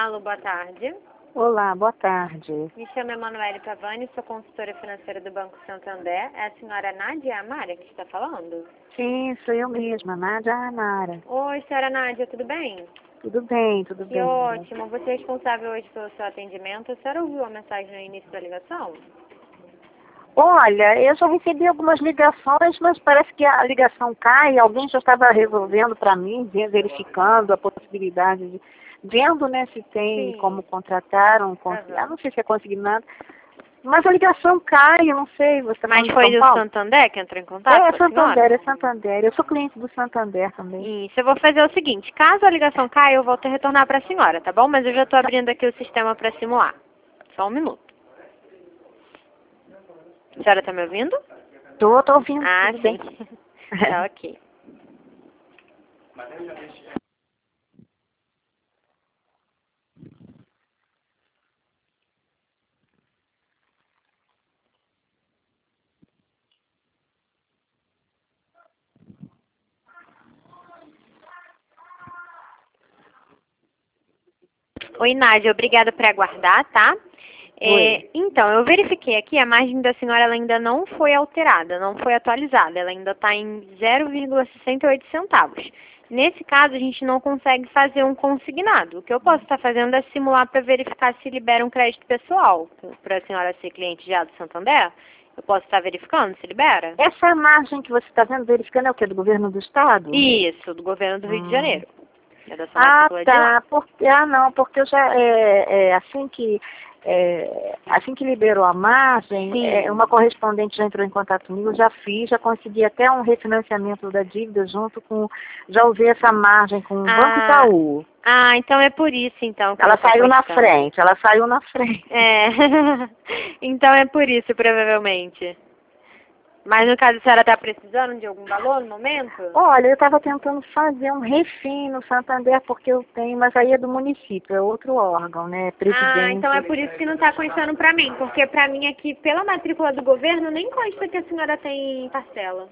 Alô, boa tarde. Olá, boa tarde. Me chamo Emanuele Pavani, sou consultora financeira do Banco Santander. É a senhora Nádia Amara que está falando? Sim, sou eu mesma, Nádia Amara. Oi, senhora Nádia, tudo bem? Tudo bem, tudo Que bem. ótimo. Você é responsável hoje pelo seu atendimento. A senhora ouviu a mensagem no início da ligação? Olha, eu já recebi algumas ligações, mas parece que a ligação cai. Alguém já estava resolvendo para mim, verificando a possibilidade de... Vendo, né, se tem Sim. como contratar, não sei se é consignado. Mas a ligação cai, eu não sei, você está Mas falando de foi São o Paulo? Santander que entrou em contato com a senhora? É Santander. Eu sou cliente do Santander também. Isso, eu vou fazer o seguinte, caso a ligação caia, eu volto a retornar para a senhora, tá bom? Mas eu já estou abrindo aqui o sistema para simular. Só um minuto. A senhora está me ouvindo? Tô ouvindo. Ah, tudo sim. bem. Tá ok. Oi, Nádia, obrigada por aguardar, tá? Então, eu verifiquei aqui, a margem da senhora ela ainda não foi alterada, não foi atualizada, ela ainda está em 0,68 centavos. Nesse caso, a gente não consegue fazer um consignado. O que eu posso estar fazendo é simular para verificar se libera um crédito pessoal. Para a senhora ser cliente já do Santander, eu posso estar verificando se libera? Essa margem que você está vendo, verificando, é o quê? Do governo do estado? Isso, do governo do Rio de Janeiro. É da sua matrícula de lá. Tá. Porque eu já, assim que liberou a margem, Sim. uma correspondente já entrou em contato comigo, eu já fiz, já consegui até um refinanciamento da dívida já usei essa margem com o Banco Itaú. Ah, então é por isso, então, que Ela tá saiu na custando. frente, ela saiu na frente. É. Então é por isso, provavelmente. Mas no caso, a senhora está precisando de algum valor no momento? Olha, eu estava tentando fazer um refim no Santander, porque eu tenho, mas aí é do município, é outro órgão, né? Ah, Presidente. então é por isso que não está constando para mim, porque para mim aqui, pela matrícula do governo, nem consta que a senhora tem parcela.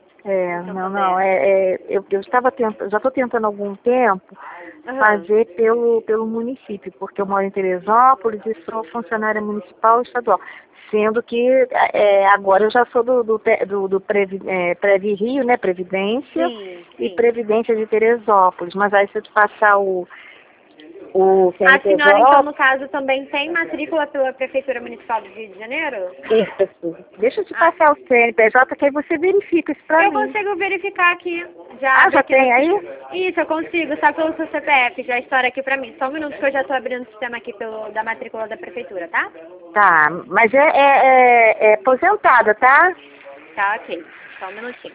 Eu estava tentando, já estou tentando há algum tempo fazer pelo município, porque eu moro em Teresópolis e sou funcionária municipal e estadual. Sendo que agora eu já sou do Previ Rio, né, Previdência, Sim, e sim. Previdência de Teresópolis. Mas aí se eu te passar o A senhora, então, CNPJ... no caso, também tem matrícula pela Prefeitura Municipal do Rio de Janeiro? Isso. Deixa eu te passar o CNPJ, que aí você verifica isso pra Eu mim. consigo verificar aqui. Já abre aqui tem no aí? Isso, eu consigo, só pelo seu CPF, já estoura aqui pra mim. Só um minuto que eu já tô abrindo o sistema aqui da matrícula da prefeitura, tá? Tá, mas é aposentada, tá? Tá, ok. Só um minutinho.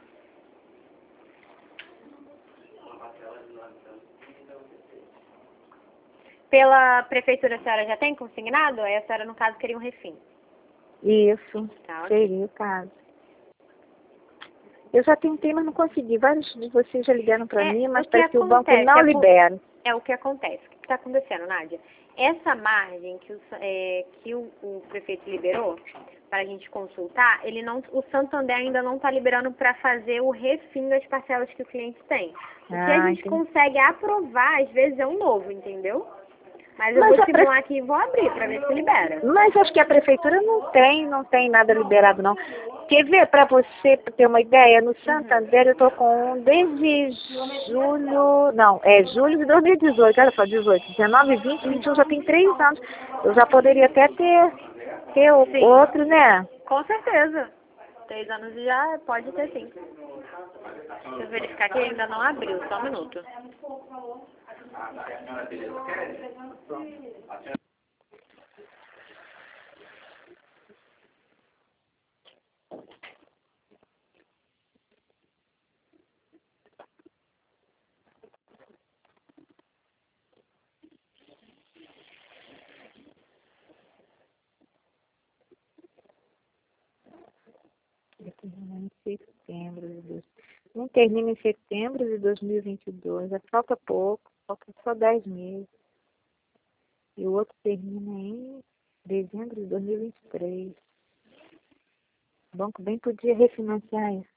Pela prefeitura a senhora já tem consignado? Aí a senhora, no caso, queria um refim. Isso, Tá, ok. seria o caso. Eu já tentei, mas não consegui. Vários de vocês já ligaram para mim, mas parece que o banco não libera. É o que acontece. O que está acontecendo, Nádia? Essa margem que o prefeito liberou para a gente consultar, o Santander ainda não está liberando para fazer o refim das parcelas que o cliente tem. O que a gente consegue aprovar, às vezes, é um novo, entendeu? Mas eu vou simular aqui e vou abrir para ver se libera. Mas acho que a prefeitura não tem nada liberado, não. Quer ver, para você ter uma ideia, no Santander eu estou com desde julho de 2018, olha só, 18, 19, 20, 21, já tem 3 anos. Eu já poderia até ter outro, né? Com certeza. 3 anos já pode ter, sim. Deixa eu verificar que ainda não abriu, só um minuto. Não termina em setembro de 2022, falta pouco, falta só 10 meses. E o outro termina em dezembro de 2023. O banco bem podia refinanciar isso.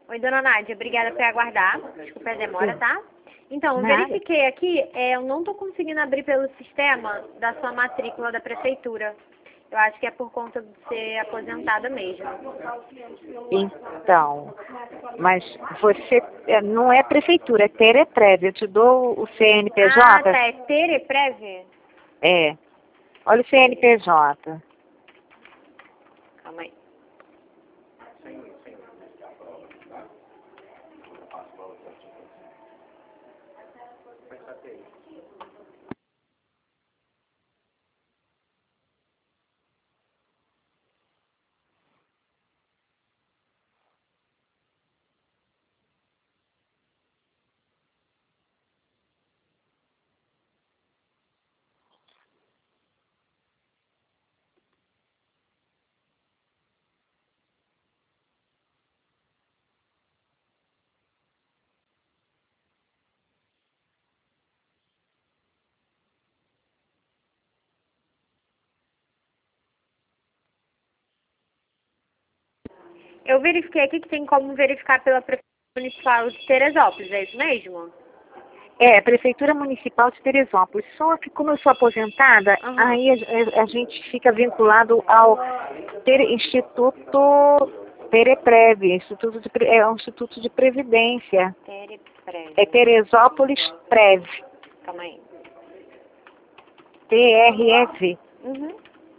Oi, dona Nádia, obrigada por aguardar. Desculpa a demora, Sim. tá? Então, eu Nada. verifiquei aqui, eu não estou conseguindo abrir pelo sistema da sua matrícula da prefeitura. Eu acho que é por conta de ser aposentada mesmo. Então, mas você não é prefeitura, é Tereprev. Eu te dou o Ah, CNPJ? tá. É Tereprev? É. Olha o CNPJ. Calma aí. Eu verifiquei aqui que tem como verificar pela Prefeitura Municipal de Teresópolis, é isso mesmo? É, Prefeitura Municipal de Teresópolis. Só que como eu sou aposentada, Aham. aí a gente fica vinculado ao Instituto Tereprev, é um instituto de previdência. Tereprev. É Teresópolis Prev, Calma aí. TREV. Uhum.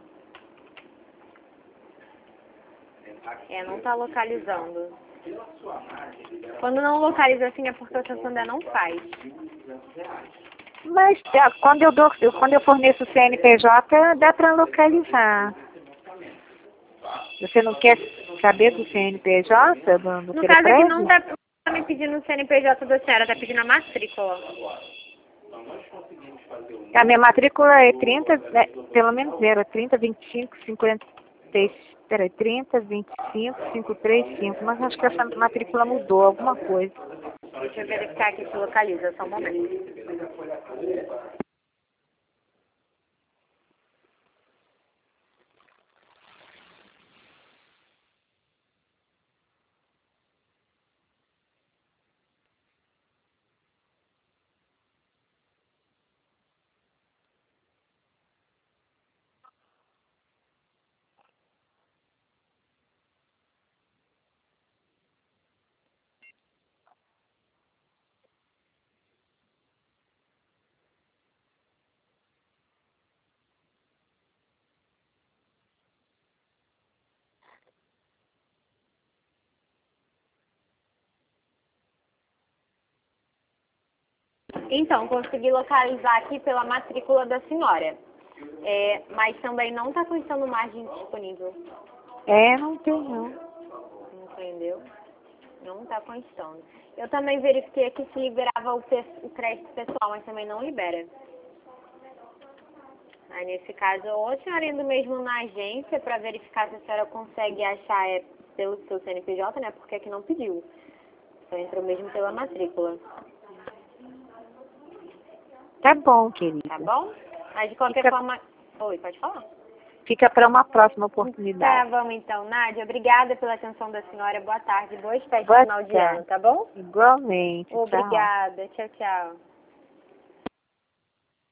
Não tá localizando. Quando não localiza assim é porque o Santander não faz. Mas quando eu forneço o CNPJ, dá para localizar. Você não quer saber do CNPJ, do No caso aqui não Tereprev? tá me pedindo o CNPJ da senhora, tá pedindo a matrícula. A minha matrícula é 30, pelo menos era 30, 25, 56, peraí, 30, 25, 535, mas acho que essa matrícula mudou alguma coisa. Deixa eu verificar aqui se localiza, só um momento. Então, consegui localizar aqui pela matrícula da senhora. Mas também não está constando margem disponível. Não tem não. Entendeu? Não está constando. Eu também verifiquei aqui se liberava o crédito pessoal, mas também não libera. Aí, nesse caso, ou a senhora indo mesmo na agência para verificar se a senhora consegue achar pelo seu CNPJ, né? Porque aqui não pediu. Só entrou mesmo pela matrícula. Tá bom, querida. Tá bom? Mas de qualquer forma... Oi, pode falar. Fica para uma próxima Tá, oportunidade. vamos então. Nádia, obrigada pela atenção da senhora. Boa tarde. Boas festas de Boa final de ano, tarde. tá bom? Igualmente. Tchau. Obrigada. Tchau, tchau.